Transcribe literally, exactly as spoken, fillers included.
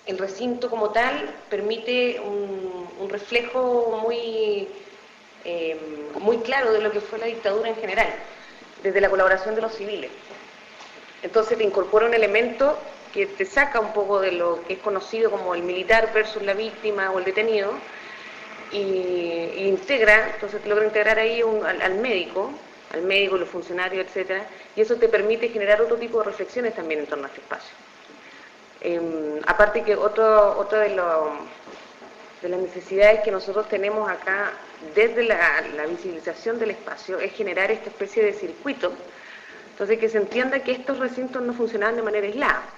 el recinto como tal permite un, un reflejo muy, eh, muy claro de lo que fue la dictadura en general, desde la colaboración de los civiles. Entonces te incorpora un elemento que te saca un poco de lo que es conocido como el militar versus la víctima o el detenido, y, y integra, entonces te logra integrar ahí un, al, al médico, al médico, los funcionarios, etcétera, y eso te permite generar otro tipo de reflexiones también en torno a este espacio. Eh, aparte que otro, otro de, lo, de las necesidades que nosotros tenemos acá desde la, la visibilización del espacio es generar esta especie de circuito, entonces que se entienda que estos recintos no funcionaban de manera aislada,